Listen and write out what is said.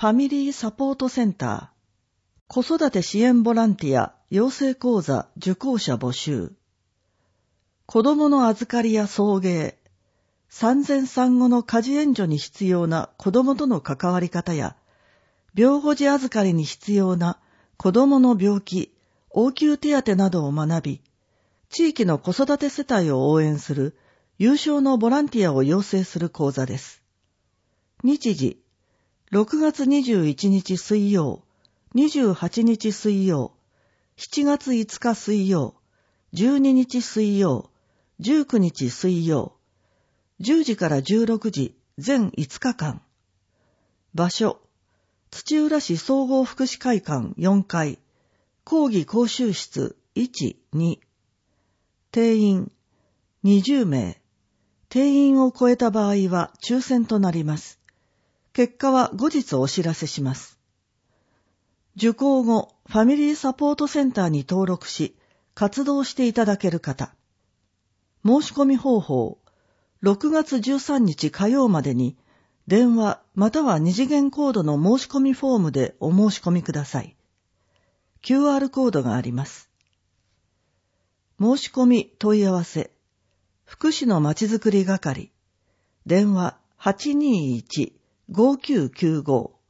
ファミリーサポートセンター、子育て支援ボランティア養成講座受講者募集、子供の預かりや送迎、産前産後の家事援助に必要な子供との関わり方や、病後児預かりに必要な子供の病気、応急手当などを学び、地域の子育て世帯を応援する有償のボランティアを養成する講座です。日時、6月21日水曜、28日水曜、7月5日水曜、12日水曜、19日水曜、10時から16時、全5日間。場所、土浦市総合福祉会館4階、講義講習室1、2。定員、20名。定員を超えた場合は抽選となります。結果は後日お知らせします。受講後、ファミリーサポートセンターに登録し、活動していただける方。申し込み方法、6月13日火曜までに、電話または二次元コードの申し込みフォームでお申し込みください。QR コードがあります。申し込み問い合わせ、福祉のまちづくり係、電話821-5995